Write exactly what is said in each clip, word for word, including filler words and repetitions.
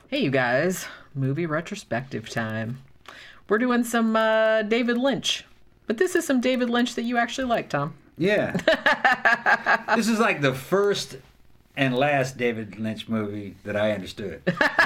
Hey, you guys. Movie retrospective time. We're doing some uh, David Lynch. But this is some David Lynch that you actually like, Tom. Yeah. This is like the first and last David Lynch movie that I understood.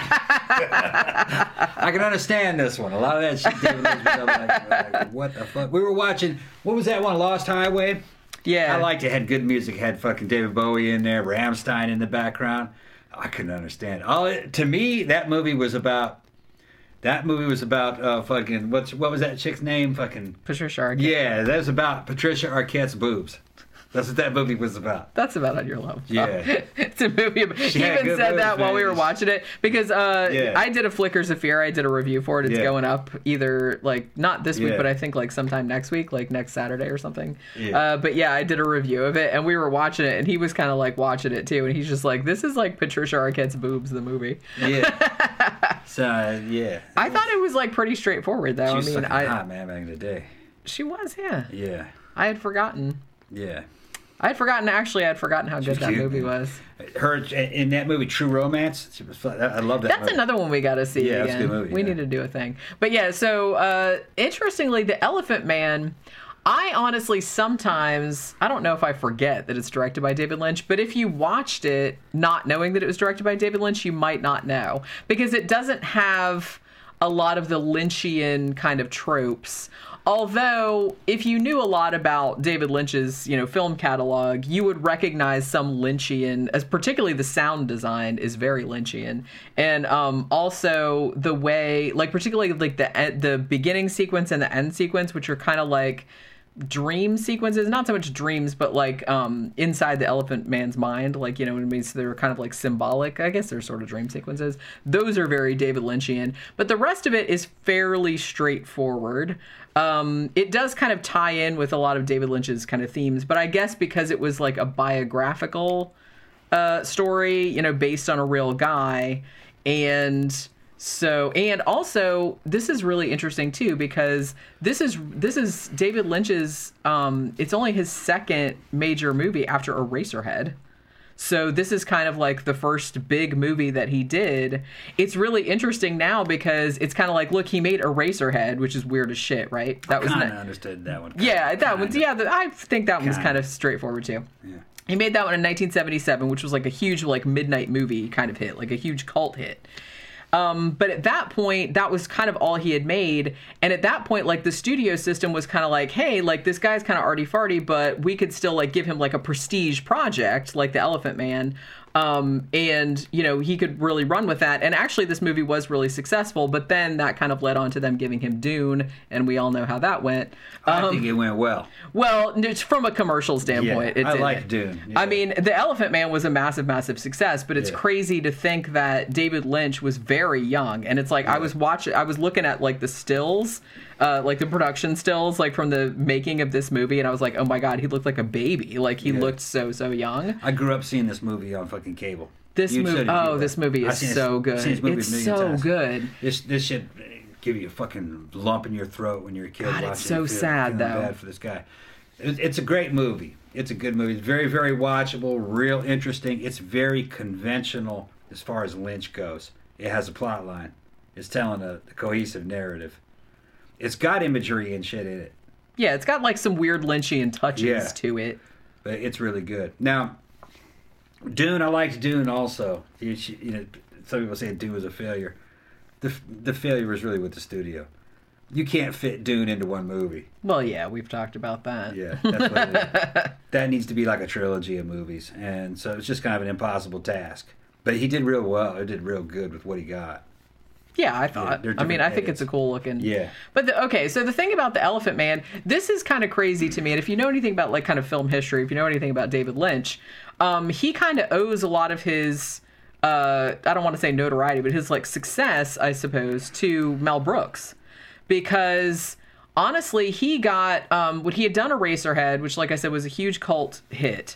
I can understand this one. A lot of that shit David Lynch was like, like, what the fuck? We were watching, what was that one, Lost Highway? Yeah. I liked it. It had good music. It had fucking David Bowie in there, Rammstein in the background. I couldn't understand. All it, to me, that movie was about. That movie was about uh, fucking. What's what was that chick's name? Fucking Patricia Arquette. Yeah, that was about Patricia Arquette's boobs. That's what that movie was about. That's about On Your Love. Yeah. It's a movie. About, he had even good said movies, that while man. we were watching it because uh, Yeah. I did a Flickers of Fear. I did a review for it. It's Yeah. going up either like not this week, Yeah. but I think like sometime next week, like next Saturday or something. Yeah. Uh, but yeah, I did a review of it, and we were watching it, and he was kind of like watching it too, and he's just like, "This is like Patricia Arquette's boobs, the movie." Yeah. So uh, yeah. I thought it was like pretty straightforward though. She was I mean, fucking I hot, man, back in the day. she was, yeah. Yeah. I had forgotten. Yeah. I had forgotten. Actually, I had forgotten how good was that cute, movie man. was. Her in that movie, True Romance. She was. fun. I love that. That's movie. another one we got to see Yeah, that's a again. good movie, we yeah. need to do a thing. But yeah, so uh, interestingly, The Elephant Man. I honestly sometimes I don't know if I forget that it's directed by David Lynch, but if you watched it not knowing that it was directed by David Lynch, you might not know because it doesn't have a lot of the Lynchian kind of tropes. Although, if you knew a lot about David Lynch's, you know, film catalog, you would recognize some Lynchian, as particularly the sound design is very Lynchian, and um, also the way, like particularly like the the beginning sequence and the end sequence, which are kind of like dream sequences, not so much dreams, but like um, inside the Elephant Man's mind, like, you know what I mean? So they're kind of like symbolic. I guess they're sort of dream sequences. Those are very David Lynchian, but the rest of it is fairly straightforward. Um, it does kind of tie in with a lot of David Lynch's kind of themes, but I guess because it was like a biographical uh, story, you know, based on a real guy, and so, and also this is really interesting too because this is this is David Lynch's. Um, it's only his second major movie after Eraserhead. So this is kind of like the first big movie that he did. It's really interesting now because it's kind of like, look, he made Eraserhead, which is weird as shit, right? That I was kind of ne- understood that one. yeah, that Kinda. one's yeah. The, I think that one's Kinda. kind of straightforward too. Yeah. He made that one in nineteen seventy-seven, which was like a huge like midnight movie kind of hit, like a huge cult hit. Um, but at that point, that was kind of all he had made. And at that point, like the studio system was kind of like, hey, like this guy's kind of arty farty, but we could still like give him like a prestige project like The Elephant Man. Um, and, you know, he could really run with that. And actually, this movie was really successful. But then that kind of led on to them giving him Dune. And we all know how that went. I Um, think it went well. well, it's from a commercial standpoint. Yeah, it I did. like Dune. Yeah. I mean, The Elephant Man was a massive, massive success, but it's Yeah. crazy to think that David Lynch was very young. And it's like, I was watching, I was looking at like the stills, uh, like the production stills, like from the making of this movie. And I was like, oh my God, he looked like a baby. Like he Yeah. looked so, so young. I grew up seeing this movie on fucking cable. This You- so movie, did you, oh, right? this movie I've is seen this- so I've good. seen this movie a It's million so times. good. This this should give you a fucking lump in your throat when you're a kid God, watching it's so it, feel- sad, feeling though. bad for this guy. It- It's a great movie. It's a good movie. It's very, very watchable, real interesting. It's very conventional as far as Lynch goes. It has a plot line. It's telling a, a cohesive narrative. It's got imagery and shit in it, Yeah, it's got like some weird Lynchian touches Yeah. to it. but it's really good. Now, Dune, I liked Dune also. You, you know, some people say Dune was a failure. The the failure was really with the studio. You can't fit Dune into one movie. Well, yeah, we've talked about that. Yeah, that's what it is. That needs to be like a trilogy of movies, and so it's just kind of an impossible task. But he did real well. He did real good with what he got. Yeah, I thought. they're I mean, I different think it's a edits. cool looking. Yeah. But the, okay, so the thing about The Elephant Man, this is kind of crazy to me. And if you know anything about like kind of film history, if you know anything about David Lynch, um, he kind of owes a lot of his, uh, I don't want to say notoriety, but his like success, I suppose, to Mel Brooks, because honestly, he got um, what he had done Eraserhead, which, like I said, was a huge cult hit,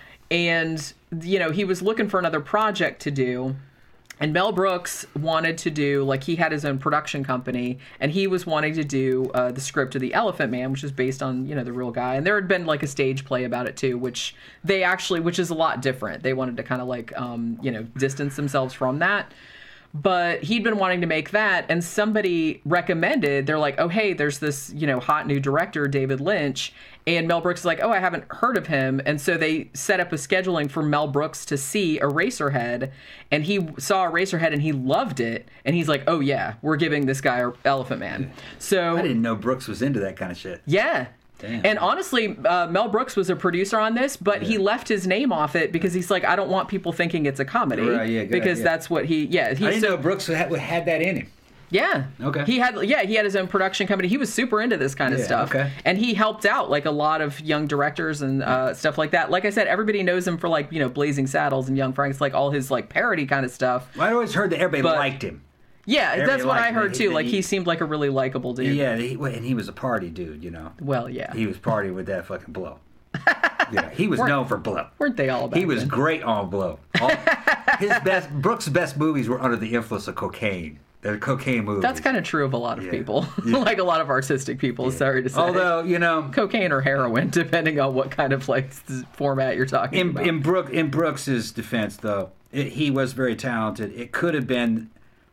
and you know he was looking for another project to do. And Mel Brooks wanted to do, like, he had his own production company, and he was wanting to do uh, the script of The Elephant Man, which is based on, you know, the real guy. And there had been, like, a stage play about it, too, which they actually, which is a lot different. They wanted to kind of, like, um, you know, distance themselves from that. But he'd been wanting to make that, and somebody recommended, they're like, oh, hey, there's this, you know, hot new director, David Lynch. And Mel Brooks is like, oh, I haven't heard of him. And so they set up a scheduling for Mel Brooks to see Eraserhead. And he saw Eraserhead and he loved it. And he's like, oh, yeah, we're giving this guy Elephant Man. So I didn't know Brooks was into that kind of shit. Yeah. Damn. And honestly, uh, Mel Brooks was a producer on this, but yeah. he left his name off it because he's like, I don't want people thinking it's a comedy. Right, yeah, good because idea. That's what he, yeah. He, I didn't so, know Brooks had, had that in him. Yeah. Okay. He had, yeah, he had his own production company. He was super into this kind of yeah, stuff. Okay. And he helped out like a lot of young directors and uh, stuff like that. Like I said, everybody knows him for like, you know, Blazing Saddles and Young Franks, like all his like parody kind of stuff. Well, I always heard that everybody But- liked him. Yeah, Everybody that's what I liked heard him. too. He- Like he- he seemed like a really likable dude. Yeah, he, and he was a party dude, you know. Well, yeah. He was partying with that fucking blow. Yeah, he was Weren't- known for blow. Weren't they all about He was then? great on blow. All, his best Brooks' best movies were under the influence of cocaine. They're cocaine movies. That's kind of true of a lot of Yeah. people. Yeah. Like a lot of artistic people, sorry to say. Although, you know, Cocaine or heroin, depending on what kind of like s- format you're talking in about. in Brook in Brooks's defense, though, it, he was very talented. It could have been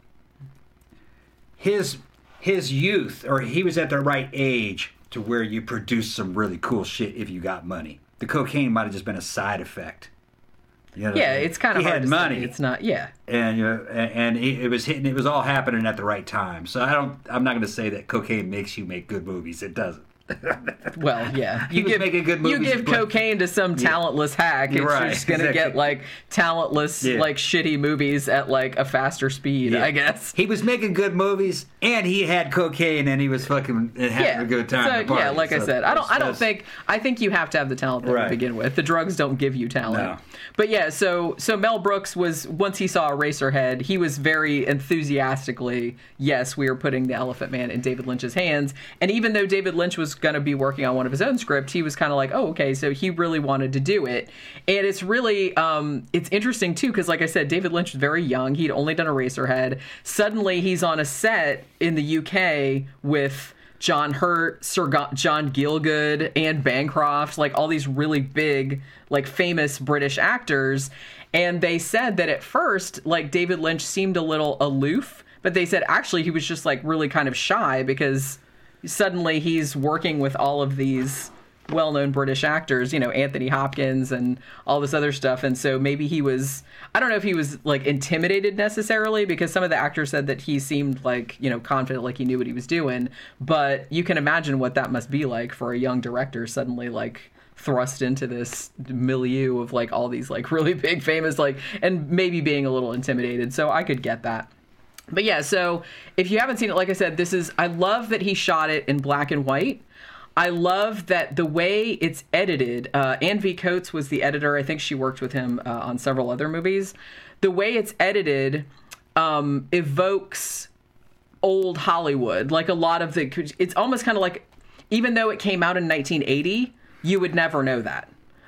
his his youth, or he was at the right age to where you produce some really cool shit if you got money. The cocaine might have just been a side effect. You know what yeah, I mean? it's kind of he hard had to money. say. It's not, yeah. and you know, and, and it, it was hitting. It was all happening at the right time. So I don't. I'm not going to say that cocaine makes you make good movies. It doesn't. Well, yeah. He You was give, making good you movies, give but- cocaine to some talentless hack, You're it's right, just going to exactly. get like talentless, Yeah. like shitty movies at like a faster speed, Yeah. I guess. He was making good movies, and he had cocaine, and he was fucking having Yeah, a good time. So, at the party. yeah, like I So said, I don't. I don't that's- think. I think you have to have the talent to Right. begin with. The drugs don't give you talent. No. But yeah, so so Mel Brooks was once he saw Eraserhead, he was very enthusiastically, yes, we are putting the Elephant Man in David Lynch's hands. And even though David Lynch was going to be working on one of his own scripts, he was kind of like, oh, okay, so he really wanted to do it. And it's really, um, it's interesting too, because like I said, David Lynch was very young. He'd only done Eraserhead. Suddenly, he's on a set in the U K with John Hurt, Sir Go- John Gielgud, Anne Bancroft, like all these really big, like famous British actors. And they said that at first, like David Lynch seemed a little aloof, but they said actually he was just like really kind of shy because suddenly he's working with all of these well-known British actors, you know, Anthony Hopkins and all this other stuff. And so maybe he was, I don't know if he was like intimidated necessarily, because some of the actors said that he seemed like, you know, confident, like he knew what he was doing. But you can imagine what that must be like for a young director suddenly like thrust into this milieu of like all these like really big famous, like, and maybe being a little intimidated. So I could get that. But yeah, so if you haven't seen it, like I said, this is, I love that he shot it in black and white. I love that the way it's edited. Uh, Anne V. Coates was the editor. I think she worked with him uh, on several other movies. The way it's edited um, evokes old Hollywood. Like a lot of the, it's almost kind of like, even though it came out in nineteen eighty, you would never know that.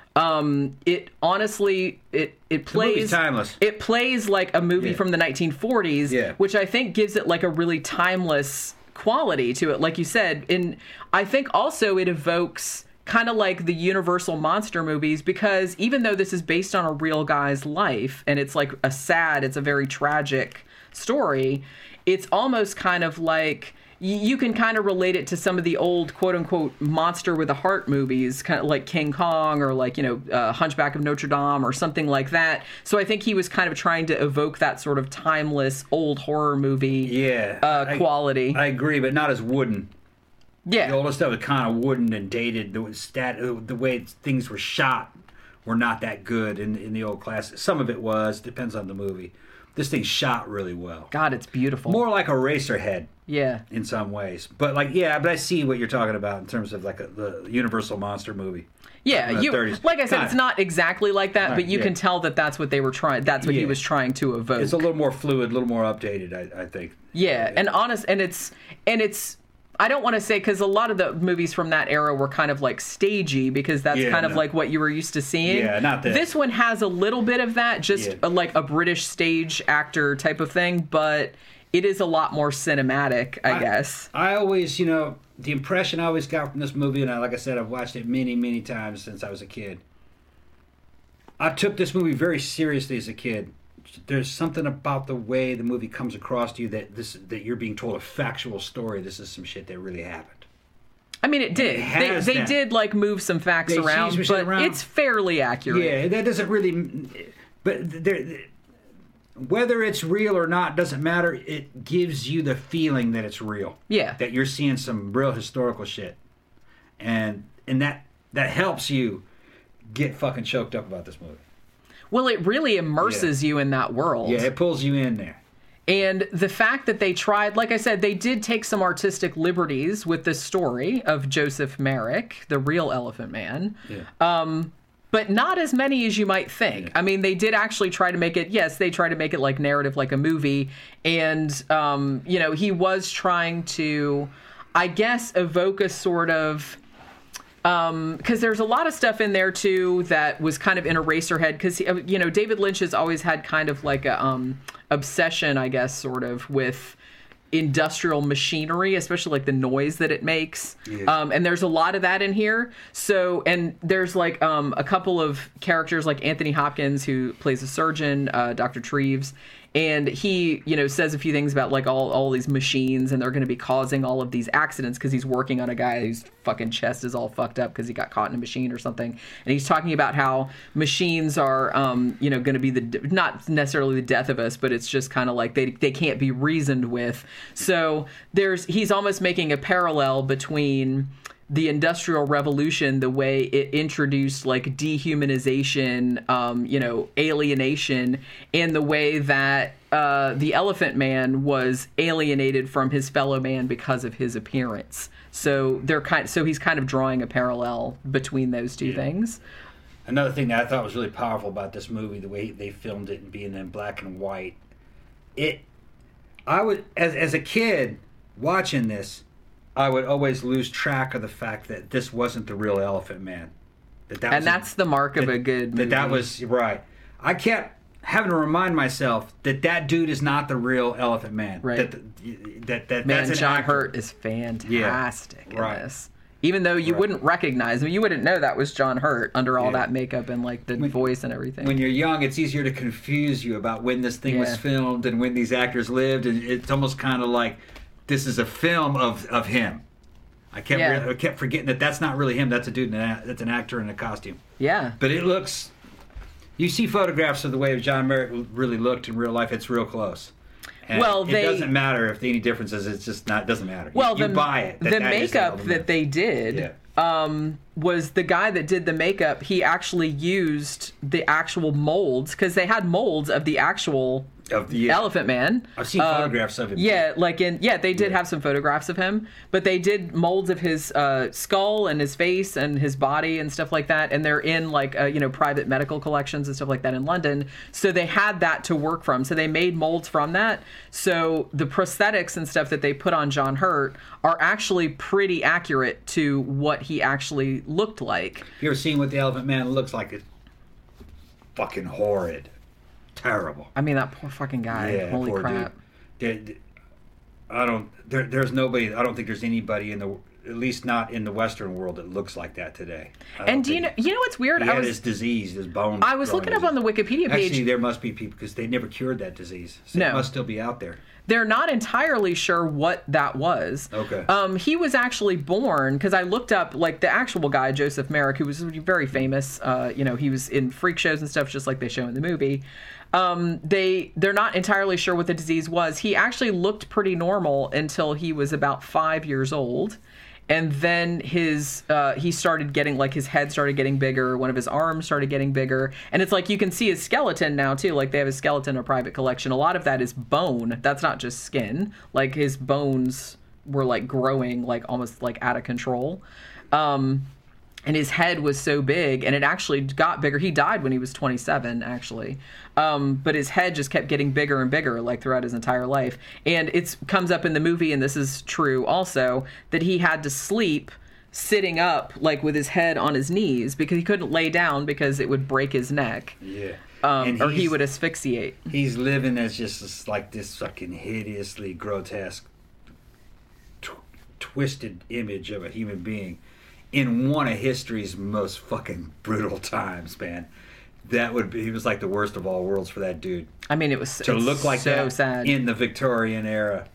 Um, it honestly, it it plays movie's timeless. It plays like a movie Yeah. from the nineteen forties, Yeah. which I think gives it like a really timeless quality to it, like you said. And I think also it evokes kind of like the Universal monster movies, because even though this is based on a real guy's life and it's like a sad, it's a very tragic story, it's almost kind of like you can kind of relate it to some of the old quote unquote monster with a heart movies, kind of like King Kong or like, you know, uh, Hunchback of Notre Dame or something like that. So I think he was kind of trying to evoke that sort of timeless old horror movie Yeah, uh, I- quality. I agree, but not as wooden. yeah. The older stuff was kind of wooden and dated. The stat, the way things were shot were not that good in in the old classics. Some of it was, depends on the movie. This thing's shot really well. God, it's beautiful. More like Eraserhead yeah. in some ways, but like yeah, but I see what you're talking about in terms of like a, the Universal monster movie. Yeah, from the you thirties. like I said, Kinda. it's not exactly like that, Right, but you yeah. can tell that that's what they were trying. That's what he Yeah. was trying to evoke. It's a little more fluid, a little more updated. I, I think. Yeah, and honest, and it's and it's. I don't want to say, because a lot of the movies from that era were kind of like stagey, because that's Yeah, kind of no. like what you were used to seeing. Yeah, not this. This one has a little bit of that, just Yeah. a, like a British stage actor type of thing, but it is a lot more cinematic, I, guess. I always, you know, the impression I always got from this movie, and I, like I said, I've watched it many, many times since I was a kid. I took this movie very seriously as a kid there's something about the way the movie comes across to you that this that you're being told a factual story. This is some shit that really happened. I mean, it did. It they they that. did like move some facts They around, changed some but shit around. it's fairly accurate. Yeah, that doesn't really. But there, whether it's real or not doesn't matter. It gives you the feeling that it's real. Yeah. That you're seeing some real historical shit, and and that that helps you get fucking choked up about this movie. Well, it really immerses Yeah. you in that world. Yeah, it pulls you in there. And the fact that they tried, like I said, they did take some artistic liberties with the story of Joseph Merrick, the real Elephant Man. Yeah. Um, but not as many as you might think. Yeah. I mean, they did actually try to make it, yes, they tried to make it like narrative, like a movie. And, um, you know, he was trying to, I guess, evoke a sort of... Um, because there's a lot of stuff in there too that was kind of in Eraserhead. Because you know, David Lynch has always had kind of like a um, obsession, I guess, sort of with industrial machinery, especially like the noise that it makes. Yeah. Um, and there's a lot of that in here. So, and there's like um, a couple of characters like Anthony Hopkins, who plays a surgeon, uh, Doctor Treves. And he, you know, says a few things about like all, all these machines, and they're going to be causing all of these accidents because he's working on a guy whose fucking chest is all fucked up because he got caught in a machine or something. And he's talking about how machines are, um, you know, going to be the not necessarily the death of us, but it's just kind of like they they can't be reasoned with. So there's he's almost making a parallel between the Industrial Revolution, the way it introduced like dehumanization, um, you know, alienation, and the way that uh, the Elephant Man was alienated from his fellow man because of his appearance. So they're kind. So he's kind of drawing a parallel between those two Yeah. things. Another thing that I thought was really powerful about this movie, the way they filmed it and being in black and white, it, I would, as as a kid watching this, I would always lose track of the fact that this wasn't the real Elephant Man. That that And was that's the mark of that, a good movie. That that was right. I kept having to remind myself that that dude is not the real Elephant Man. Right. That that that Man, that's an John actor. Hurt is fantastic in Right. this. Even though you Right. wouldn't recognize him, you wouldn't know that was John Hurt under all Yeah. that makeup and like the When- voice and everything. When you're young, it's easier to confuse you about when this thing Yeah. was filmed and when these actors lived, and it's almost kind of like this is a film of, of him. I kept Yeah. re- I kept forgetting that that's not really him. That's a dude. In a, that's an actor in a costume. yeah. But it looks. You see photographs of the way John Merrick really looked in real life. It's real close. And Well, it they- doesn't matter if there any differences. It's just not. It doesn't matter. You- Well, you, the, buy it. that the that is makeup Elephant that Man. they did um, was the guy that did the makeup. He actually used the actual molds because they had molds of the actual Of the- Elephant Man. I've seen Uh, photographs of him. Yeah, like in yeah, they did Yeah. have some photographs of him, but they did molds of his uh, skull and his face and his body and stuff like that, and they're in like uh, you know private medical collections and stuff like that in London. So they had that to work from. So they made molds from that. So the prosthetics and stuff that they put on John Hurt are actually pretty accurate to what he actually looked like. You ever seen what the Elephant Man looks like? It's fucking horrid. Terrible. I mean, that poor fucking guy. Yeah, Holy poor crap. dude. There- I don't. There, there's nobody. I don't think there's anybody in the, at least not in the Western world, that looks like that today. I don't And do you know? think- You know what's weird? He I had was his disease, his bone. I was growing looking up on the disease. Wikipedia page. Actually, there must be people because they never cured that disease. So No. it must still be out there. They're not entirely sure what that was. Okay. Um, he was actually born because I looked up like the actual guy, Joseph Merrick, who was very famous. Uh, you know, he was in freak shows and stuff, just like they show in the movie. Um, they they're not entirely sure what the disease was. He actually looked pretty normal until he was about five years old. And then his uh, he started getting like his head started getting bigger. One of his arms started getting bigger, and it's like you can see his skeleton now too. Like they have his skeleton in a private collection. A lot of that is bone. That's not just skin. Like his bones were like growing like almost like out of control. Um, and his head was so big, and it actually got bigger. He died when he was twenty-seven, actually. Um, but his head just kept getting bigger and bigger, like throughout his entire life. And it comes up in the movie, and this is true also, that he had to sleep sitting up, like with his head on his knees, because he couldn't lay down because it would break his neck, Yeah. um, And or he he's- would asphyxiate. He's living as just this, like this fucking hideously grotesque, tw- twisted image of a human being in one of history's most fucking brutal times, man. that would be, he was like the worst of all worlds for that dude. I mean, it was To look like so that sad. in the Victorian era.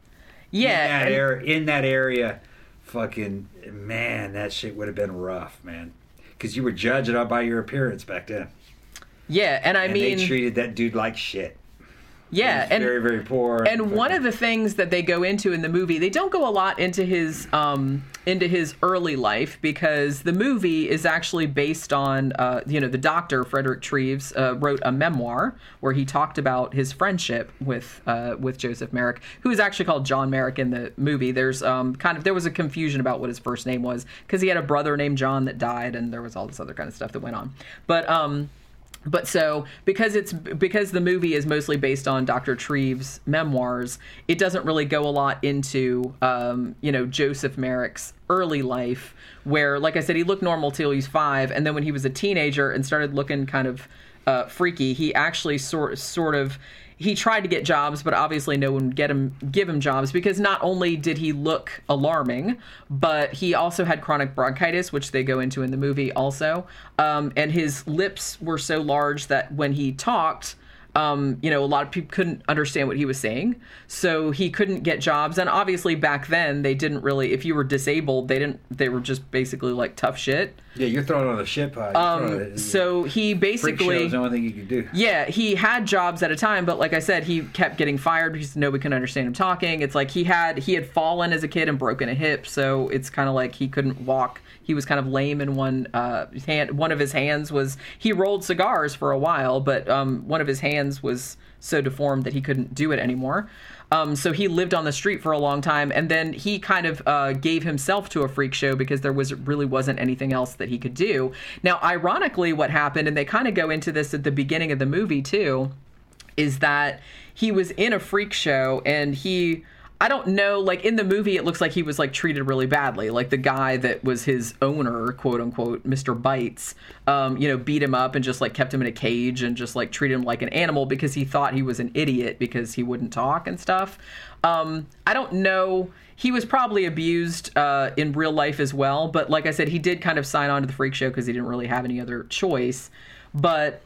Yeah. In that, and- era, in that area, fucking, man, that shit would have been rough, man. Because you were judged by your appearance back then. Yeah, and I and mean... they treated that dude like shit. Yeah, He was and very, very poor. And one of the things that they go into in the movie, they don't go a lot into his um, into his early life, because the movie is actually based on, uh, you know, the doctor, Frederick Treves, uh, wrote a memoir where he talked about his friendship with uh, with Joseph Merrick, who is actually called John Merrick in the movie. There's um, kind of there was a confusion about what his first name was, because he had a brother named John that died, and there was all this other kind of stuff that went on. But um, But so, because it's because the movie is mostly based on Doctor Treves' memoirs, it doesn't really go a lot into, um, you know, Joseph Merrick's early life, where, like I said, he looked normal till he's five, and then when he was a teenager and started looking kind of uh, freaky, he actually sort sort of. He tried to get jobs, but obviously no one would get him, give him jobs, because not only did he look alarming, but he also had chronic bronchitis, which they go into in the movie also. Um, and his lips were so large that when he talked, um, you know, a lot of people couldn't understand what he was saying. So he couldn't get jobs. And obviously back then they didn't really, if you were disabled, they didn't, they were just basically like tough shit. Yeah, you're throwing on a shit pile. Um, so he basically... Freak show's the only thing you could do. Yeah, he had jobs at a time, but like I said, he kept getting fired because nobody could understand him talking. It's like he had he had fallen as a kid and broken a hip, so it's kind of like he couldn't walk. He was kind of lame in one uh, hand. One of his hands was... He rolled cigars for a while, but um, one of his hands was so deformed that he couldn't do it anymore. Um, so he lived on the street for a long time, and then he kind of uh, gave himself to a freak show because there was really wasn't anything else that he could do. Now, ironically, what happened, and they kind of go into this at the beginning of the movie too, is that he was in a freak show, and he... I don't know, like, in the movie, it looks like he was, like, treated really badly. Like, the guy that was his owner, quote-unquote, Mister Bites, um, you know, beat him up and just, like, kept him in a cage and just, like, treated him like an animal because he thought he was an idiot because he wouldn't talk and stuff. Um, I don't know. He was probably abused uh, in real life as well. But, like I said, he did kind of sign on to the freak show because he didn't really have any other choice. But,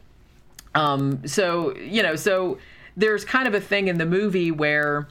um, so, you know, so there's kind of a thing in the movie where...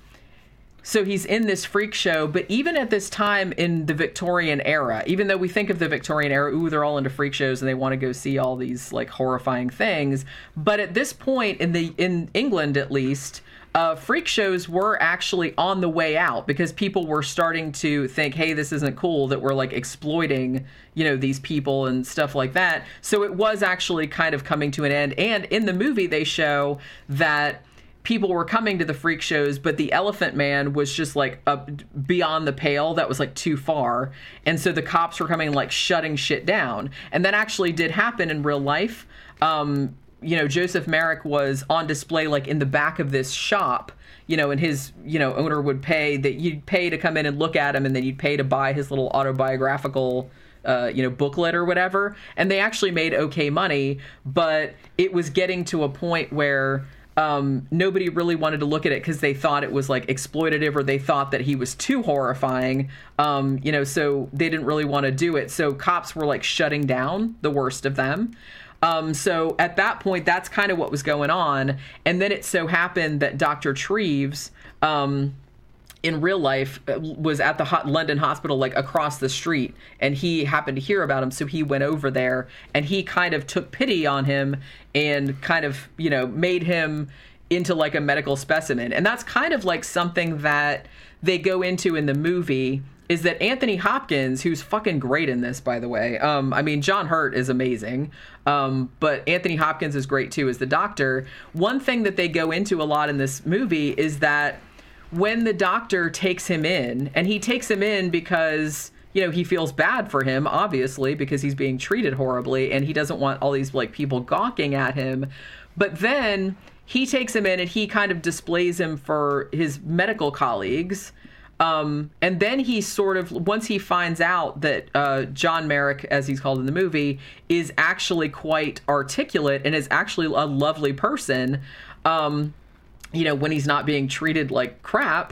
So he's in this freak show, but even at this time in the Victorian era, even though we think of the Victorian era, ooh, they're all into freak shows and they want to go see all these like horrifying things. But at this point in the in England, at least, uh, freak shows were actually on the way out because people were starting to think, hey, this isn't cool that we're like exploiting, you know, these people and stuff like that. So it was actually kind of coming to an end. And in the movie, they show that people were coming to the freak shows, but the Elephant Man was just like up beyond the pale. That was like too far. And so the cops were coming and like shutting shit down. And that actually did happen in real life. Um, you know, Joseph Merrick was on display like in the back of this shop, you know, and his, you know, owner would pay that you'd pay to come in and look at him, and then you'd pay to buy his little autobiographical Uh, you know, booklet or whatever. And they actually made okay money, but it was getting to a point where um, nobody really wanted to look at it because they thought it was like exploitative, or they thought that he was too horrifying. Um, you know, so they didn't really want to do it. So cops were like shutting down the worst of them. Um, so at that point, that's kind of what was going on. And then it so happened that Doctor Treves, um, in real life, was at the Ho- London hospital, like across the street, and he happened to hear about him, so he went over there, and he kind of took pity on him and kind of, you know, made him into like a medical specimen. And that's kind of like something that they go into in the movie, is that Anthony Hopkins, who's fucking great in this, by the way. Um, I mean, John Hurt is amazing, um, but Anthony Hopkins is great too as the doctor. One thing that they go into a lot in this movie is that when the doctor takes him in, and he takes him in because, you know, he feels bad for him, obviously, because he's being treated horribly, and he doesn't want all these, like, people gawking at him. But then he takes him in, and he kind of displays him for his medical colleagues. Um, and then he sort of, once he finds out that uh, John Merrick, as he's called in the movie, is actually quite articulate and is actually a lovely person, um... you know, when he's not being treated like crap,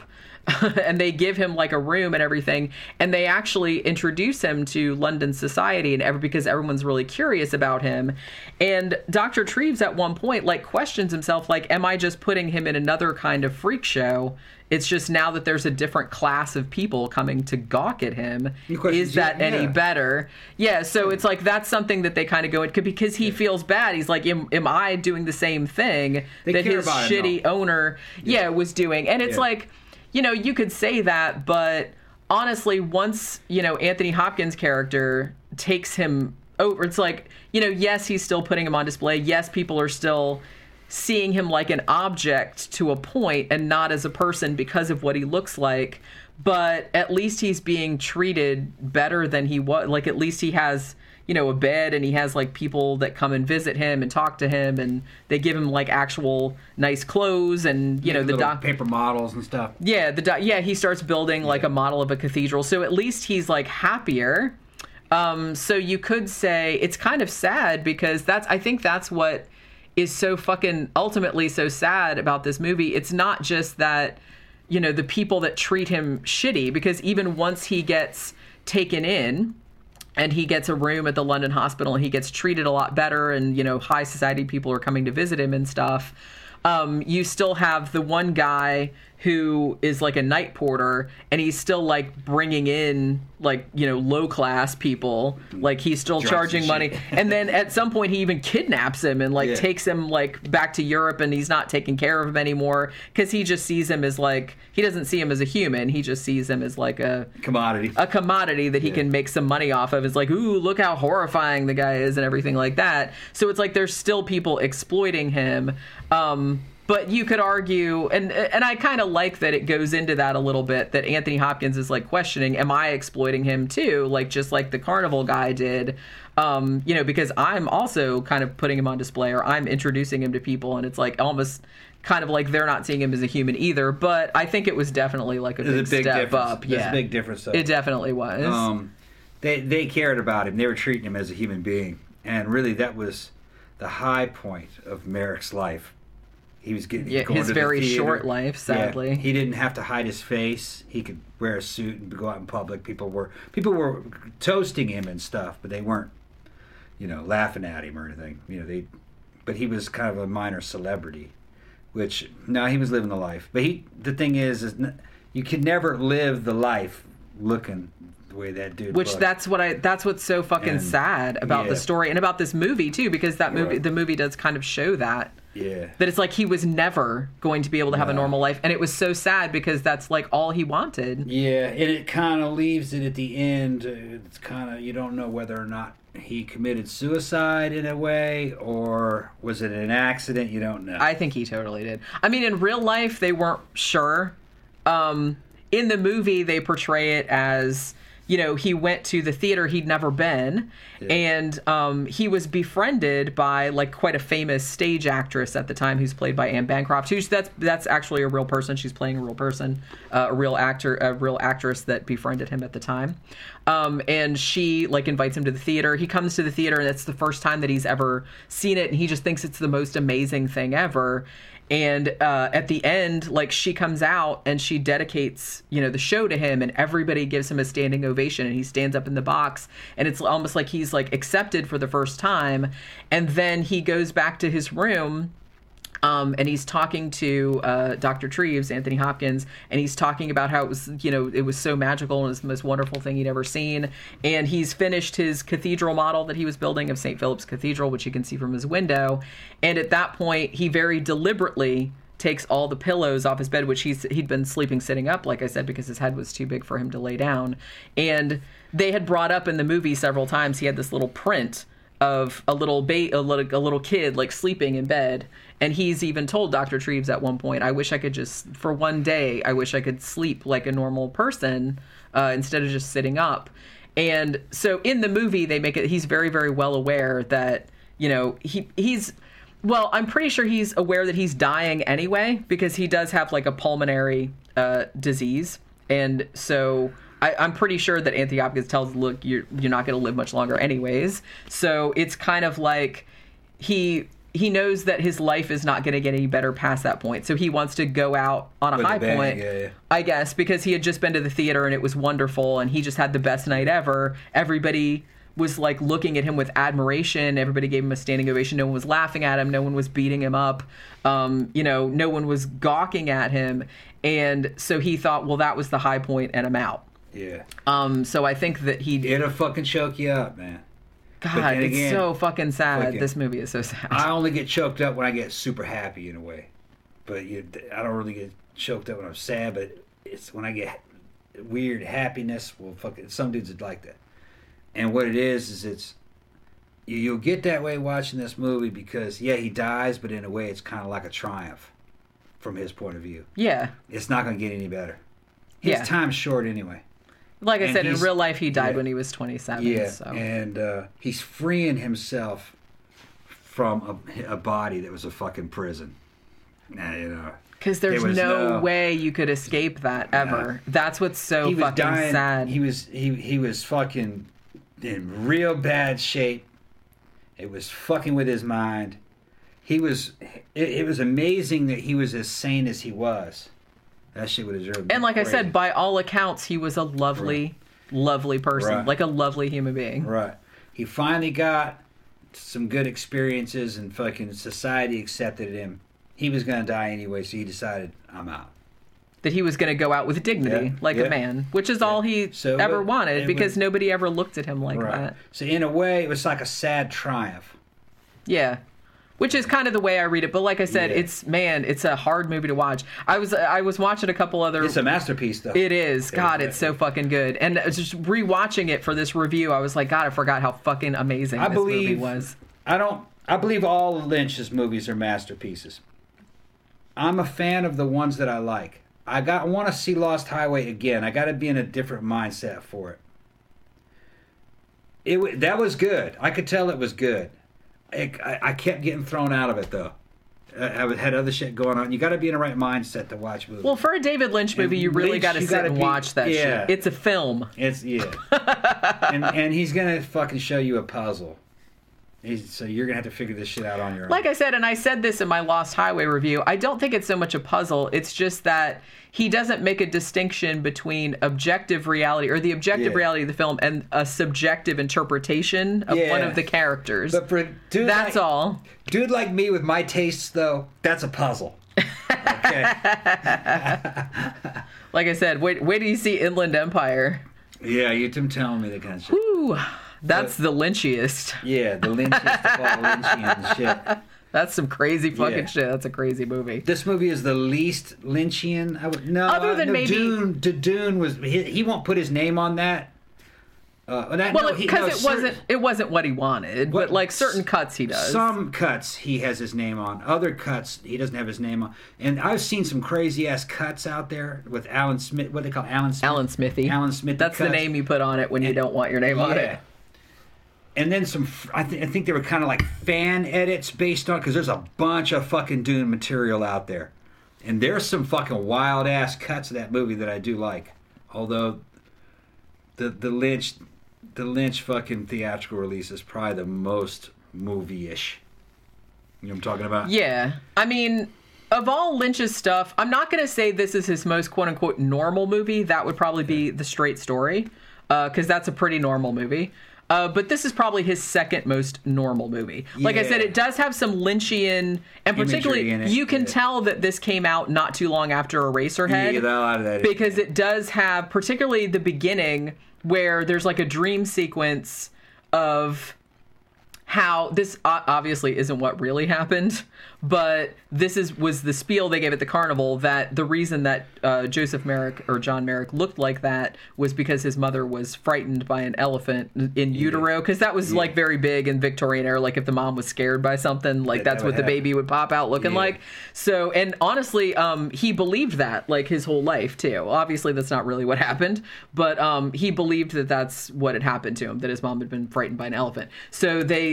and they give him like a room and everything, and they actually introduce him to London society and ever because everyone's really curious about him. And Doctor Treves at one point like questions himself, like, am I just putting him in another kind of freak show? It's just now that there's a different class of people coming to gawk at him. Is that yeah. any better? Yeah, so it's like that's something that they kind of go into because he yeah. feels bad. He's like, am, am I doing the same thing they that his shitty owner yeah. yeah was doing? And it's yeah. like, you know, you could say that, but honestly, once, you know, Anthony Hopkins' character takes him over, it's like, you know, yes, he's still putting him on display. Yes, people are still seeing him like an object to a point and not as a person because of what he looks like, but at least he's being treated better than he was. Like, at least he has, you know, a bed, and he has like people that come and visit him and talk to him, and they give him like actual nice clothes, and you yeah, know the doc paper models and stuff. Yeah, the doc yeah he starts building like yeah. a model of a cathedral, so at least he's like happier. Um, so you could say it's kind of sad because that's I think that's what is so fucking ultimately so sad about this movie. It's not just that, you know, the people that treat him shitty, because even once he gets taken in and he gets a room at the London hospital and he gets treated a lot better, and, you know, high society people are coming to visit him and stuff, um, you still have the one guy who is like a night porter, and he's still like bringing in like, you know, low class people, like he's still Drugs charging and money. And then at some point he even kidnaps him and like yeah. takes him like back to Europe, and he's not taking care of him anymore because he just sees him as like, he doesn't see him as a human, he just sees him as like a commodity a commodity that he yeah. can make some money off of. It's like, ooh, look how horrifying the guy is and everything like that. So it's like there's still people exploiting him. Um But you could argue, and and I kind of like that it goes into that a little bit, that Anthony Hopkins is like questioning, am I exploiting him too? Like, just like the carnival guy did, um, you know, because I'm also kind of putting him on display, or I'm introducing him to people, and it's like almost kind of like they're not seeing him as a human either. But I think it was definitely like a big, a big step difference. up. There's yeah, a big difference. Though. It definitely was. Um, they they cared about him. They were treating him as a human being, and really that was the high point of Merrick's life. He was getting yeah, going his to very the short life, sadly. Yeah, he didn't have to hide his face. He could wear a suit and go out in public. People were people were toasting him and stuff, but they weren't, you know, laughing at him or anything. You know, they, but he was kind of a minor celebrity, which no, he was living the life. But he, the thing is, is you can never live the life looking the way that dude Which looked. that's what I that's what's so fucking and, sad about yeah. the story and about this movie too, because that movie right. the movie does kind of show that. Yeah. That it's like he was never going to be able to have no. a normal life, and it was so sad because that's like all he wanted. Yeah, and it kind of leaves it at the end. It's kind of, you don't know whether or not he committed suicide in a way, or was it an accident? You don't know. I think he totally did. I mean, in real life, they weren't sure. Um, in the movie, they portray it as, you know, he went to the theater he'd never been, yeah. and um, he was befriended by like quite a famous stage actress at the time, who's played by Anne Bancroft. Who's that's that's actually a real person. She's playing a real person, uh, a real actor, a real actress that befriended him at the time. Um, and she like invites him to the theater. He comes to the theater, and it's the first time that he's ever seen it, and he just thinks it's the most amazing thing ever. And uh, at the end, like, she comes out and she dedicates, you know, the show to him, and everybody gives him a standing ovation, and he stands up in the box, and it's almost like he's like accepted for the first time. And then he goes back to his room, um, and he's talking to uh, Doctor Treves, Anthony Hopkins, and he's talking about how it was, you know, it was so magical and it was the most wonderful thing he'd ever seen. And he's finished his cathedral model that he was building of Saint Philip's Cathedral, which you can see from his window. And at that point, he very deliberately takes all the pillows off his bed, which he's he'd been sleeping sitting up, like I said, because his head was too big for him to lay down. And they had brought up in the movie several times, he had this little print of a little ba- a little a little kid like sleeping in bed, and he's even told Doctor Treves at one point, I wish I could just for one day I wish I could sleep like a normal person uh, instead of just sitting up. And so in the movie they make it, he's very very well aware that, you know, he he's well I'm pretty sure he's aware that he's dying anyway, because he does have like a pulmonary uh, disease. And so I, I'm pretty sure that Anthony Hopkins tells, look, you're you're not going to live much longer anyways. So it's kind of like he he knows that his life is not going to get any better past that point. So he wants to go out on a With high the bang, point, yeah, yeah. I guess, because he had just been to the theater and it was wonderful and he just had the best night ever. Everybody was like looking at him with admiration. Everybody gave him a standing ovation. No one was laughing at him. No one was beating him up. Um, you know, no one was gawking at him. And so he thought, well, that was the high point and I'm out. Yeah. Um, so I think that he... It'll fucking choke you up, man. God, it's again, so fucking sad. fucking- This movie is so sad. I only get choked up when I get super happy in a way. But you, I don't really get choked up when I'm sad, but it's when I get weird happiness. Well, fucking, some dudes would like that. And what it is, is it's, you, you'll get that way watching this movie because, yeah, he dies, but in a way it's kind of like a triumph from his point of view. Yeah. It's not going to get any better. His Yeah. time's short anyway. Like I And said, in he's- real life, he died yeah. when he was twenty-seven. Yeah, So. and uh, he's freeing himself from a, a body that was a fucking prison. Nah, you know, Because there's there was no, no- way you could escape that ever. That's what's so he was fucking dying. sad. He was he he was fucking in real bad shape. It was fucking with his mind. He was. It, it was amazing that he was as sane as he was. That shit would have driven. and like I crazy. said, by all accounts, he was a lovely, lovely person. Right. Like a lovely human being. Right. He finally got some good experiences and fucking society accepted him. He was going to die anyway, so he decided, I'm out. That he was going to go out with dignity, Yeah, like yeah. a man, which is all he So, ever but wanted, it because was- nobody ever looked at him like that. So in a way, it was like a sad triumph. Yeah. Which is kind of the way I read it, but like I said, Yeah. it's man, it's a hard movie to watch. I was I was watching a couple other. It's a masterpiece, though. It is. God, Yeah. it's so fucking good. And just rewatching it for this review, I was like, God, I forgot how fucking amazing I this movie believe was. I don't. I believe all of Lynch's movies are masterpieces. I'm a fan of the ones that I like. I got want to see Lost Highway again. I got to be in a different mindset for it. It wa- that was good. I could tell it was good. I, I, I kept getting thrown out of it though. I, I had other shit going on. You got to be in the right mindset to watch movies. Well, for a David Lynch movie, you really Lynch, got to you sit gotta and be- watch that yeah. shit. It's a film. It's yeah, and and he's gonna fucking show you a puzzle. He's, so you're gonna have to figure this shit out on your own. Like I said, and I said this in my Lost Highway review, I don't think it's so much a puzzle. It's just that he doesn't make a distinction between objective reality or the objective Yeah. reality of the film and a subjective interpretation of Yeah. one of the characters. But for dude That's like, all. Dude like me with my tastes, though, that's a puzzle. Okay. Like I said, wait, wait till you see Inland Empire. Yeah, you're telling me that kind of shit. Whew, that's the Lynchiest. Yeah, the Lynchiest of all Lynchian shit. That's some crazy fucking Yeah. shit. That's a crazy movie. This movie is the least Lynchian. I would no. Other than no, maybe- Dune. D- Dune was he, he won't put his name on that. Uh, that Well, no, he- because no, it certain- wasn't it wasn't what he wanted, What- but like certain cuts he does. Some cuts he has his name on. Other cuts he doesn't have his name on. And I've seen some crazy ass cuts out there with Alan Smith. What they call Alan Smith. Alan Smithy. Alan Smithy. That's the cuts. name you put on it when you And- don't want your name on Yeah. it. And then some. f- I, th- I think they were kind of like fan edits based on because there's a bunch of fucking Dune material out there, and there's some fucking wild ass cuts of that movie that I do like. Although the the Lynch the Lynch fucking theatrical release is probably the most movie-ish. You know what I'm talking about? Yeah. I mean, of all Lynch's stuff, I'm not going to say this is his most quote unquote normal movie. That would probably be The Straight Story, because that's a pretty normal movie. Uh, but this is probably his second most normal movie. Like I Yeah. said, it does have some Lynchian, and Imagery particularly, in it, you can yeah. tell that this came out not too long after Eraserhead. Yeah, a lot of that. Because it does have, particularly the beginning, where there's like a dream sequence of how this o- obviously isn't what really happened, but this is was the spiel they gave at the carnival, that the reason that uh, Joseph Merrick or John Merrick looked like that was because his mother was frightened by an elephant in utero, because that was Yeah. like very big in Victorian era. Like if the mom was scared by something, like That- that's that what would the happen. baby would pop out looking Yeah. like. So, and honestly, um, he believed that like his whole life too. Obviously, that's not really what happened, but um, he believed that that's what had happened to him, that his mom had been frightened by an elephant. So they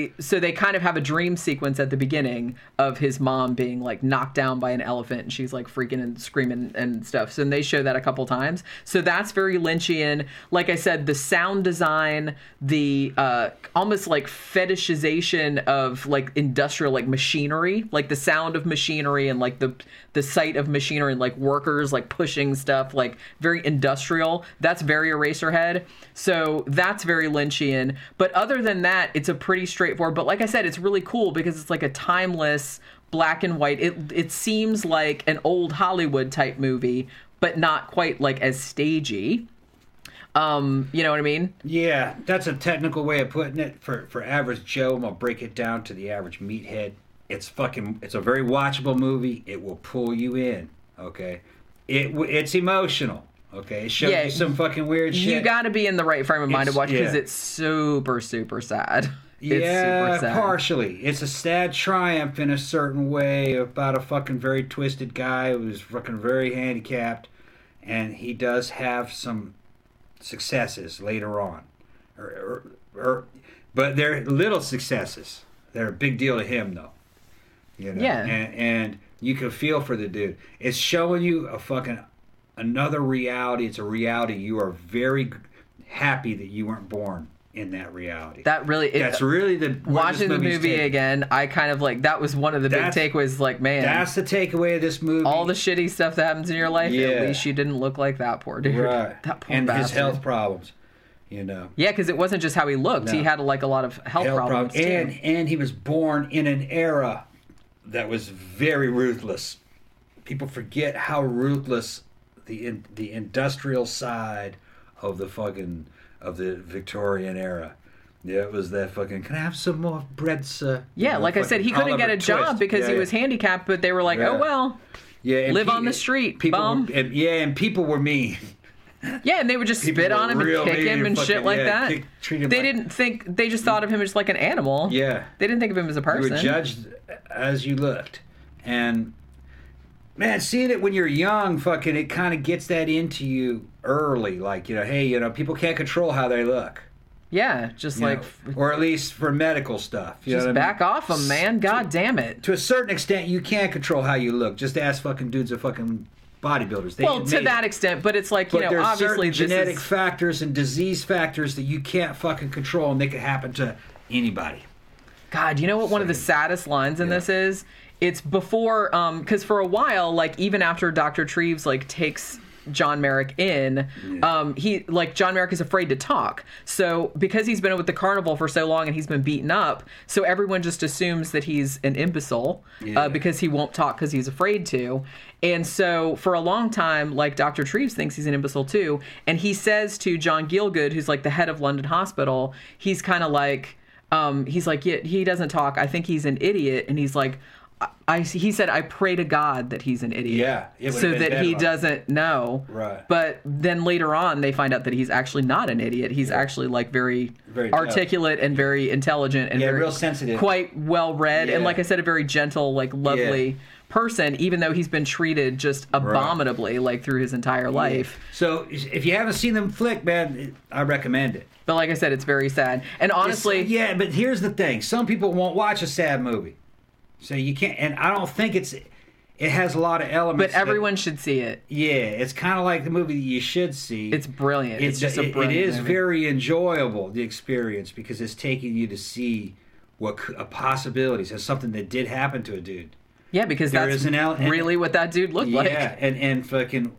they so they kind of have a dream sequence at the beginning of his mom being like knocked down by an elephant, and she's like freaking and screaming and stuff. So they show that a couple times. So that's very Lynchian. Like I said, the sound design, the uh, almost like fetishization of like industrial like machinery, like the sound of machinery and like the the sight of machinery and like workers like pushing stuff, like very industrial. That's very Eraserhead. So that's very Lynchian. But other than that, it's a pretty straightforward. But like I said, it's really cool because it's like a timeless black and white. It it seems like an old Hollywood type movie, but not quite like as stagey. Um, you know what I mean? Yeah, that's a technical way of putting it. For for average Joe, I'm gonna break it down to the average meathead. It's fucking. It's a very watchable movie. It will pull you in. Okay, it it's emotional. Okay, it shows Yeah, you some fucking weird shit. You got to be in the right frame of mind It's- to watch because yeah. it's super super sad. It's Yeah, super sad. partially. It's a sad triumph in a certain way about a fucking very twisted guy who's fucking very handicapped, and he does have some successes later on, or, or, or but they're little successes. They're a big deal to him, though. You know? Yeah. And and you can feel for the dude. It's showing you a fucking another reality. It's a reality you are very happy that you weren't born in that reality. That really it, That's really the where watching this the movie's movie taken. again. I kind of like that was one of the big That's- takeaways. Like, man, That's the takeaway of this movie. all the shitty stuff that happens in your life. Yeah. At least you didn't look like that poor dude. right, That poor and bastard. his health problems. You know, Yeah, because it wasn't just how he looked. No. He had like a lot of health, health problems, problems, and too. and he was born in an era that was very ruthless. People forget how ruthless the in, the industrial side of the fucking of the Victorian era. Yeah, it was that fucking. Can I have some more bread, sir? Yeah, You know, like I said, he fucking couldn't get a Oliver job Twist. because Yeah, he yeah. was handicapped. But they were like, Yeah. oh well, Yeah, and live pe- on the street, people bum. Were, and, yeah, and people were mean. yeah, and they would just People spit were on him and real kick mean him and and shit fucking, like yeah, that. kick- treat him they like- didn't think. They just thought of him as like an animal. Yeah. They didn't think of him as a You person. were judged as you looked. And man, seeing it when you're young, fucking, it kind of gets that into you early. Like, you know, hey, you know, people can't control how they look. Yeah, just you like know, or at least for medical stuff. You know just what I back mean? off him, man. God damn it. To a certain extent, you can't control how you look. Just ask fucking dudes are fucking bodybuilders. They Well, admit to it. that extent, but it's like you But know, there's obviously certain this genetic is, factors and disease factors that you can't fucking control, and they could happen to anybody. God, you know what one of the saddest lines in Yeah. this is? It's before, um, because for a while, like even after Doctor Treves like takes John Merrick in, um, he like John Merrick is afraid to talk. So because he's been with the carnival for so long and he's been beaten up, so everyone just assumes that he's an imbecile Yeah. uh, because he won't talk because he's afraid to. And so for a long time, like Doctor Treves thinks he's an imbecile too, and he says to John Gielgud, who's like the head of London Hospital, he's kind of like. Um, he's like, yeah, he doesn't talk. I think he's an idiot. And he's like, I, I he said, I pray to God that he's an idiot. Yeah, it would've so been that dead he on. doesn't know. Right. But then later on, they find out that he's actually not an idiot. He's actually like very, Very tough. articulate and very intelligent and Yeah, very real sensitive. quite well read. And Yeah. like I said, a very gentle, like lovely Yeah. person, even though he's been treated just abominably like through his entire life. So if you haven't seen them flick, man, I recommend it. But like I said, it's very sad. And honestly, It's- yeah, but here's the thing: some people won't watch a sad movie, so you can't. And I don't think it's. It has a lot of elements. but that- everyone should see it. yeah, it's kind of like the movie that you should see. It's brilliant. It's, just a it- brilliant It is movie. very enjoyable, the experience, because it's taking you to see what c- a possibilities as something that did happen to a dude. Yeah, because There that's is an ele- and- really what that dude looked yeah, like. and and fucking,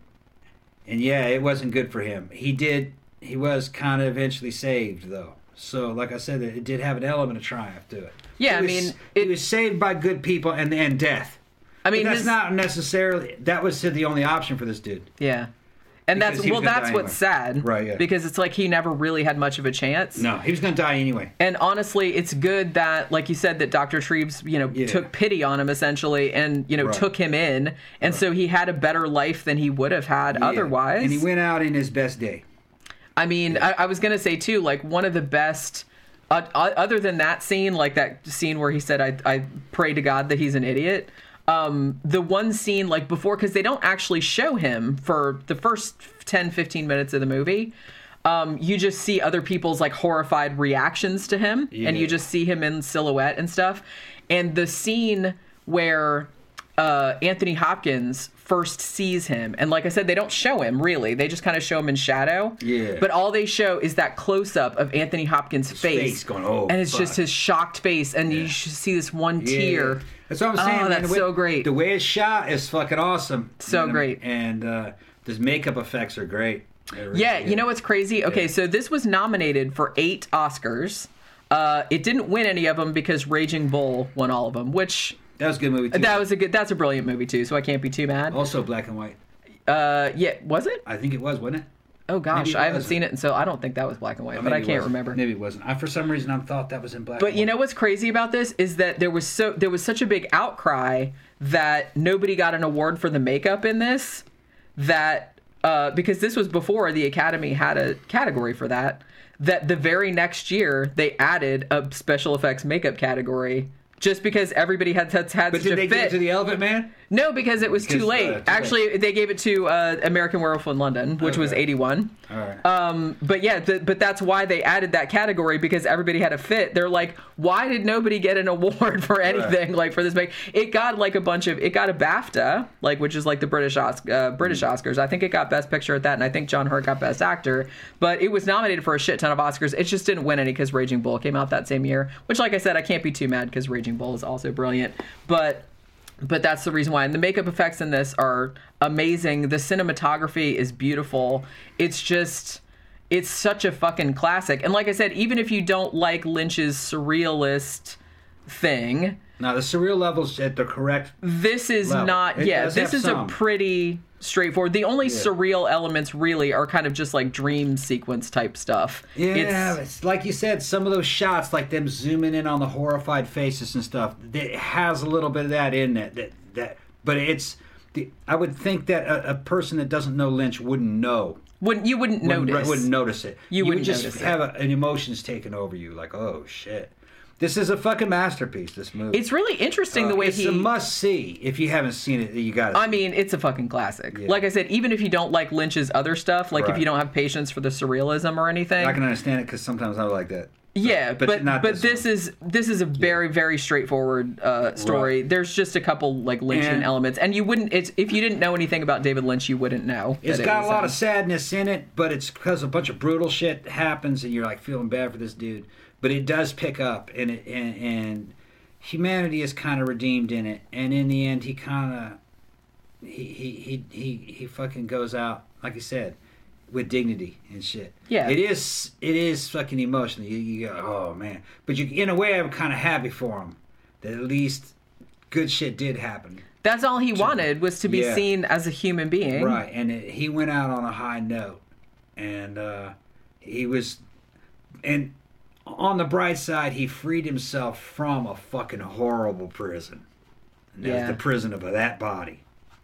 and yeah, it wasn't good for him. He did. He was kind of eventually saved, though. So, like I said, it did have an element of triumph to it. Yeah, He I was- mean, he it- was saved by good people and and death. I mean, But that's his- not necessarily. That was the only option for this dude. Yeah. And Because that's he was well gonna that's die what's sad. Right, yeah. Because it's like he never really had much of a chance. No, he was going to die anyway. And honestly, it's good that, like you said, that Doctor Treves, you know, Yeah. took pity on him essentially and, you know, Right. took him in. And so he had a better life than he would have had Yeah. otherwise. and he went out in his best day. I mean, I, I was going to say, too, like, one of the best, uh, uh, other than that scene, like that scene where he said, I, I pray to God that he's an idiot. Um, the one scene, like, before, because they don't actually show him for the first ten, fifteen minutes of the movie. um, you just see other people's like horrified reactions to him, Yeah. and you just see him in silhouette and stuff. And the scene where uh, Anthony Hopkins first sees him, and like I said, they don't show him really; they just kind of show him in shadow. Yeah. But all they show is that close up of Anthony Hopkins' His face, face going, "Oh, and it's fuck." just his shocked face, and Yeah. you should see this one Yeah. tear. That's what I'm saying. Oh, man. that's The way- so great. The way it's shot is fucking awesome. So You know? great. And uh, the makeup effects are great. They're really Yeah, good. you know what's crazy? Okay, Yeah. so this was nominated for eight Oscars. Uh, it didn't win any of them because Raging Bull won all of them, which That was a good movie too. that was a good. That's a brilliant movie too. So I can't be too mad. Also black and white. Uh, yeah, was it? I think it was, wasn't it? Oh gosh, Maybe it I haven't wasn't. seen it, and so I don't think that was black and white, Or but I maybe it can't wasn't. remember. Maybe it wasn't. I, for some reason, I thought that was in black. But and you white. know what's crazy about this is that there was so there was such a big outcry that nobody got an award for the makeup in this. That uh, because this was before the Academy had a category for that. That the very next year they added a special effects makeup category just because everybody had had, had But such did a they fit. give it to the Elephant Man? No, because it was too Because, uh, late. too late. Actually, they gave it to uh, American Werewolf in London, which was Okay. eighty-one. All right. Um, but yeah, th- but that's why they added that category because everybody had a fit. They're like, why did nobody get an award for anything like for this? Make it got like a bunch of it got a BAFTA, like which is like the British Os- uh, British Oscars. I think it got Best Picture at that, and I think John Hurt got Best Actor. But it was nominated for a shit ton of Oscars. It just didn't win any because Raging Bull came out that same year. Which, like I said, I can't be too mad because Raging Bull is also brilliant. But But that's the reason why. And the makeup effects in this are amazing. The cinematography is beautiful. It's just, it's such a fucking classic. And like I said, even if you don't like Lynch's surrealist thing, Now the surreal level's at the correct. this is Level. not, It yeah, does this have is some. a pretty straightforward. The only Yeah. surreal elements really are kind of just like dream sequence type stuff. Yeah, It's, it's like you said, some of those shots, like them zooming in on the horrified faces and stuff, it has a little bit of that in it. That that, but it's. The, I would think that a, a person that doesn't know Lynch wouldn't know. wouldn't, you wouldn't, Wouldn't, notice. wouldn't notice it. You would wouldn't just notice it. have a, an emotions taken over you, like, oh shit, this is a fucking masterpiece. This movie. It's really interesting the way Uh, it's he... a must see. If you haven't seen it, you got to. I mean, it's a fucking classic. Yeah. Like I said, even if you don't like Lynch's other stuff, like if Right. you don't have patience for the surrealism or anything, I can understand it because sometimes I like that. yeah. but But not but this this one. is this is a very very straightforward uh, story. Right. There's just a couple like Lynchian And- elements, and you wouldn't. It's if you didn't know anything about David Lynch, you wouldn't know. It's that it got a was lot him. of sadness in it, but it's because a bunch of brutal shit happens, and you're like feeling bad for this dude. But it does pick up, and it and, and humanity is kind of redeemed in it. And in the end, he kind of he, he he he he fucking goes out, like you said, with dignity and shit. Yeah. it is it is fucking emotional. You, you go, oh man, but you in a way, I'm kind of happy for him that at least good shit did happen. That's all he wanted was to be Yeah. seen as a human being. Right, and it, he went out on a high note, and uh, he was, and on the bright side, he freed himself from a fucking horrible prison. And that Yeah. was the prison of that body.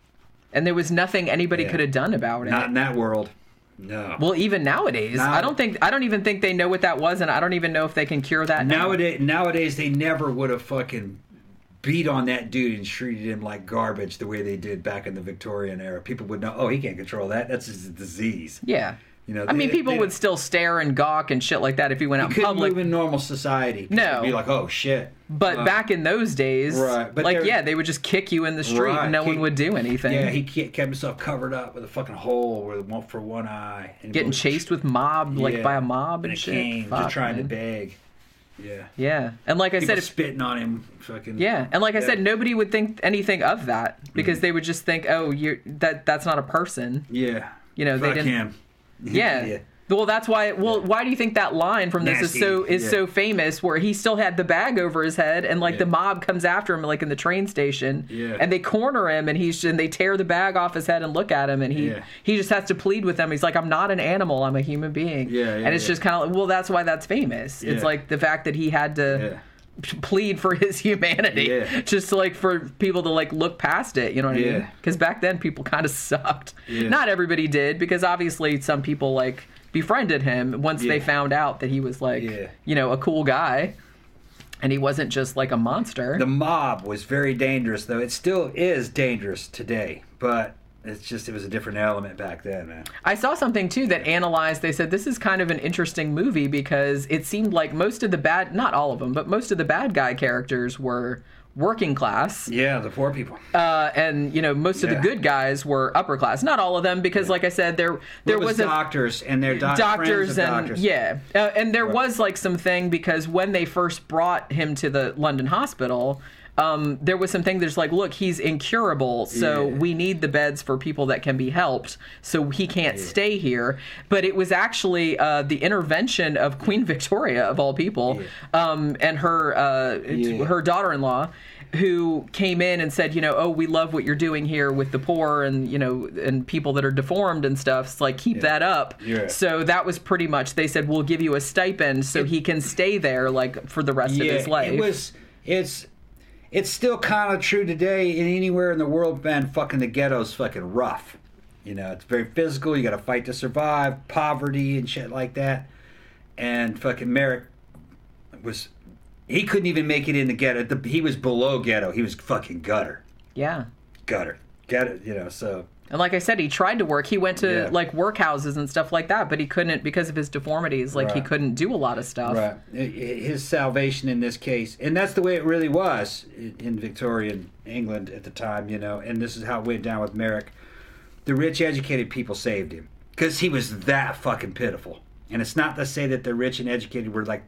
And there was nothing anybody Yeah. could have done about it. Not in that world. No. Well, even nowadays, Now- I don't think I don't even think they know what that was, and I don't even know if they can cure that now. nowadays, nowadays they never would have fucking beat on that dude and treated him like garbage the way they did back in the Victorian era. People would know, oh, he can't control that. That's just a disease. Yeah. You know, I mean, they- people they- would still stare and gawk and shit like that if he went out in couldn't public. move in normal society. People No. would be like, oh shit. But Uh, back in those days, Right, but like, they're- yeah, they would just kick you in the street Right, and no one kick- would do anything. Yeah, he ke- kept himself covered up with a fucking hole with one for one eye. And Getting was- chased with mob, like Yeah, by a mob and, and a shit. cane, Fuck, just trying man. to beg. Yeah. Yeah. And like I People said, if, spitting on him, fucking. yeah. And like I Yeah. Mm-hmm. said, nobody would think anything of that because they would just think, oh, you're that that's not a person. Yeah. You know, they Fuck didn't. him. Yeah. yeah. Well, that's why. Well, why do you think that line from this Nasty, is so is yeah. so famous? Where he still had the bag over his head, and like Yeah. the mob comes after him, like in the train station, Yeah. and they corner him, and he's and they tear the bag off his head and look at him, and he Yeah. he just has to plead with them. He's like, "I'm not an animal. I'm a human being." Yeah, yeah, and it's yeah. just kind of like, well, that's why that's famous. It's Yeah. like the fact that he had to. Yeah. p- plead for his humanity, Yeah. just like for people to like look past it, you know what I mean? Yeah. Because back then people kind of sucked. Yeah. Not everybody did, because obviously some people like befriended him once they Yeah. found out that he was like, Yeah. you know, a cool guy, and he wasn't just like a monster. The mob was very dangerous, though. It still is dangerous today, but it's just, it was a different element back then, man. I saw something, too, that analyzed, they said this is kind of an interesting movie because it seemed like most of the bad, not all of them, but most of the bad guy characters were working class. Yeah, the poor people. Uh, and, you know, most of Yeah. the good guys were upper class. Not all of them, because, like I said, there there Well, it was, was a... doctors and their doc- doctors friends of and doctors. yeah uh, and there Right. was like something because when they first brought him to the London hospital, um there was something there's like, look, he's incurable, so Yeah. we need the beds for people that can be helped, so he can't stay here. But it was actually uh the intervention of Queen Victoria, of all people, um and her uh Yeah. her daughter-in-law, who came in and said, you know, oh, we love what you're doing here with the poor and, you know, and people that are deformed and stuff. It's like, keep that up. Yeah. So that was pretty much, they said, we'll give you a stipend so he can stay there, like, for the rest Yeah, of his life. it was, it's, it's still kind of true today. In anywhere in the world, man, fucking the ghetto's fucking rough. You know, it's very physical. You got to fight to survive, poverty and shit like that. And fucking Merrick was, he couldn't even make it in the ghetto. The, he was below ghetto. He was fucking gutter, Yeah. gutter, gutter. You know, so. And like I said, he tried to work. He went to, Yeah. like, workhouses and stuff like that, but he couldn't, because of his deformities, like, he Right. couldn't do a lot of stuff. Right. I- I- His salvation in this case, and that's the way it really was in, in Victorian England at the time, you know, and this is how it went down with Merrick. The rich, educated people saved him because he was that fucking pitiful. And it's not to say that the rich and educated were like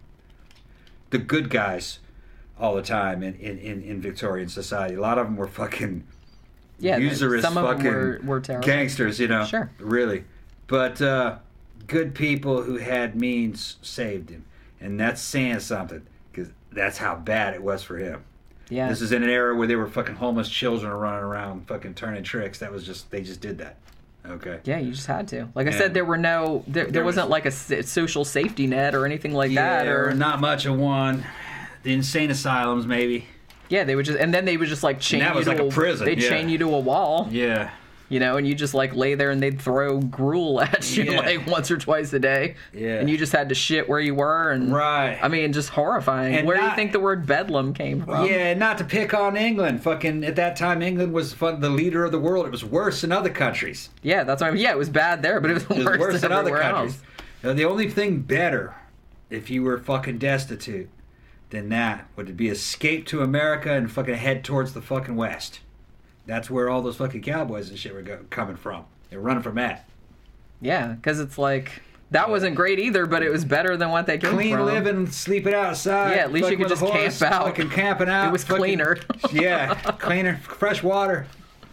the good guys all the time in, in, in, in Victorian society. A lot of them were fucking Yeah, usurious some of them fucking were, were terrible. gangsters, you know. Sure. Really. But uh, good people who had means saved him. And that's saying something, because that's how bad it was for him. Yeah. This is in an era where they were fucking homeless children running around fucking turning tricks. That was just, they just did that. Okay. Yeah, you just had to. Like I And said, there were no, there, there, there wasn't was- like a s- social safety net or anything like that. Yeah, Or or not much of one. The insane asylums, maybe. yeah, they would just, and then they would just like chain that you was to like a prison, They'd yeah. chain you to a wall, Yeah. you know, and you just like lay there and they'd throw gruel at you Yeah. like once or twice a day. Yeah. And you just had to shit where you were. And Right. I mean, just horrifying. And Where do you not- think the word bedlam came from? Yeah, not to pick on England. Fucking at that time, England was fun, the leader of the world. It was worse than other countries. Yeah, that's what I mean. Yeah, it was bad there, but it was, It was worse, worse than than other everywhere countries. else. Now, the only thing better, if you were fucking destitute, than that would be escape to America and fucking head towards the fucking West. That's where all those fucking cowboys and shit were go- coming from. They're running from that. Yeah, because it's like, that wasn't great either, but it was better than what they came Clean from. living, sleeping outside. Yeah, at least you fucking could with a just horse, camp out. Fucking camping out. It was fucking- cleaner. Yeah, cleaner, fresh water.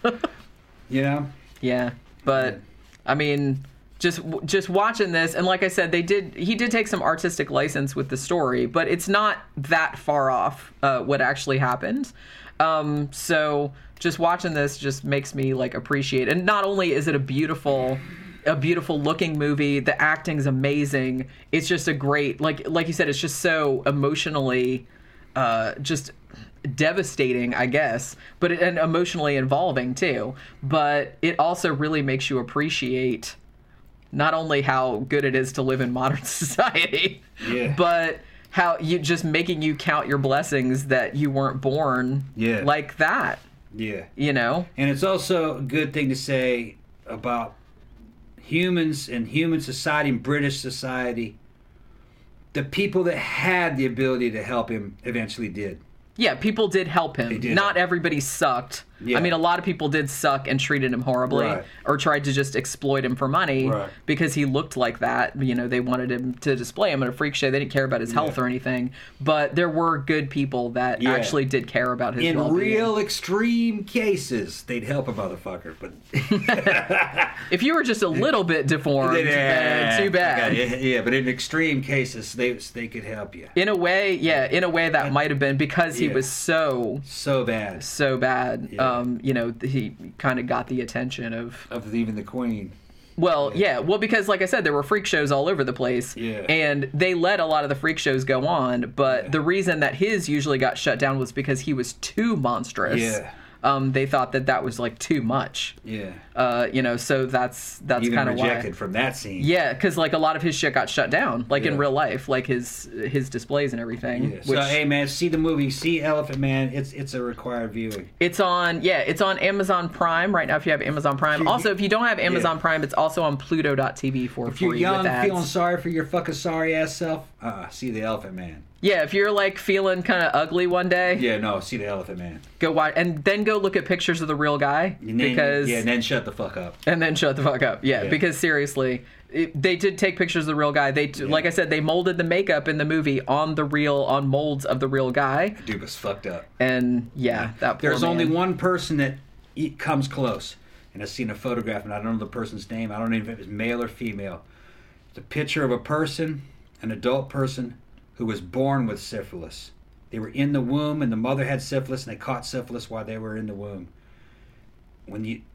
You know? Yeah, but I mean, just just watching this, and like I said, they did he did take some artistic license with the story, but it's not that far off uh, what actually happened. Um, so just watching this just makes me like appreciate, and not only is it a beautiful. A beautiful looking movie. The acting's amazing. It's just a great, like like you said, it's just so emotionally, uh, just devastating, I guess, but it, and emotionally involving too. But it also really makes you appreciate not only how good it is to live in modern society, Yeah. but how you just making you count your blessings that you weren't born Yeah. like that. Yeah. You know? And it's also a good thing to say about humans and human society and British society. The people that had the ability to help him eventually did. Yeah, people did help him. They did. Not everybody sucked. Yeah. I mean, a lot of people did suck and treated him horribly, Right. or tried to just exploit him for money Right. because he looked like that. You know, they wanted him to display him at a freak show. They didn't care about his health Yeah. or anything. But there were good people that Yeah. actually did care about his In well-being. real extreme cases, they'd help a motherfucker, but If you were just a little bit deformed, then too bad. Yeah, yeah, but in extreme cases, they they could help you. In a way, yeah, in a way that might have been because he Yeah. was so, So bad so bad. Yeah. Um, you know, he kind of got the attention of of even the Queen. Well, yeah. Well, because like I said, there were freak shows all over the place. Yeah. And they let a lot of the freak shows go on, but Yeah. the reason that his usually got shut down was because he was too monstrous. Yeah. Um, they thought that that was like too much. Yeah. Uh, you know, so that's that's Even kind of why. rejected from that scene. Yeah, because like a lot of his shit got shut down, like Yeah. in real life, like his his displays and everything. Yeah. Which So hey man, see the movie, see Elephant Man. It's it's a required viewing. it's on, yeah, it's on Amazon Prime right now. If you have Amazon Prime, you- also if you don't have Amazon Yeah. Prime, it's also on Pluto dot T V for If you're free young, with ads. feeling sorry for your fucking sorry ass self, uh, see the Elephant Man. Yeah, if you're like feeling kind of ugly one day, Yeah, no, see the Elephant Man. go watch, and then go look at pictures of the real guy And then, because yeah, and then shut the fuck up. and then shut the fuck up. Yeah, Yeah. because seriously, it, they did take pictures of the real guy. They, like I said, they molded the makeup in the movie on the real, on molds of the real guy. Dude was fucked up. And yeah, that poor There's only man. one person that e- comes close, and I've seen a photograph, and I don't know the person's name. I don't know if it was male or female. It's a picture of a person, an adult person, who was born with syphilis. They were in the womb, and the mother had syphilis, and they caught syphilis while they were in the womb. When you,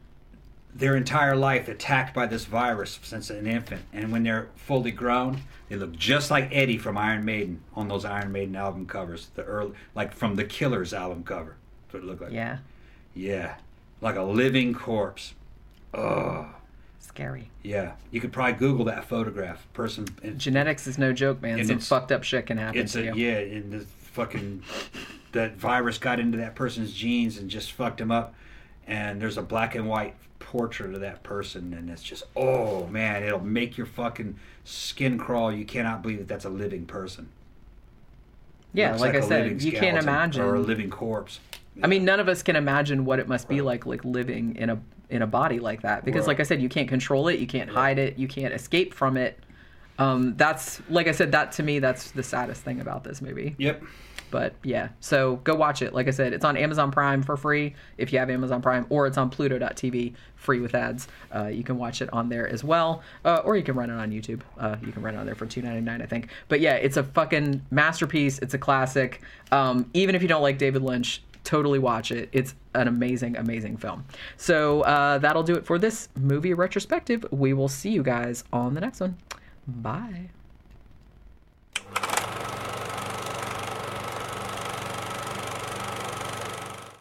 their entire life attacked by this virus since an infant, and when they're fully grown, they look just like Eddie from Iron Maiden on those Iron Maiden album covers, the early, like from the Killers album cover. That's what it looked like. Yeah, Yeah, like a living corpse. Oh, scary. yeah. You could probably Google that photograph. Person. and- Genetics is no joke, man. And Some it's- fucked up shit can happen It's to a you. yeah, and the fucking that virus got into that person's genes and just fucked him up. And there's a black and white portrait of that person, and it's just oh man, it'll make your fucking skin crawl. You cannot believe that that's a living person. Yeah, Looks like, I a said, living you can't skeleton imagine. or a living corpse. I mean, none of us can imagine what it must be like, like living in a in a body like that. Because, Right. like I said, you can't control it, you can't hide it, you can't escape from it. Um, that's like I said, that to me, that's the saddest thing about this movie. Yep. But yeah, so go watch it. Like I said, it's on Amazon Prime for free if you have Amazon Prime, or it's on Pluto dot T V free with ads. Uh, you can watch it on there as well, uh, or you can rent it on YouTube. Uh, you can rent it on there for two ninety-nine, I think. But yeah, it's a fucking masterpiece. It's a classic. Um, even if you don't like David Lynch, totally watch it. It's an amazing, amazing film. So uh, that'll do it for this movie retrospective. We will see you guys on the next one. Bye.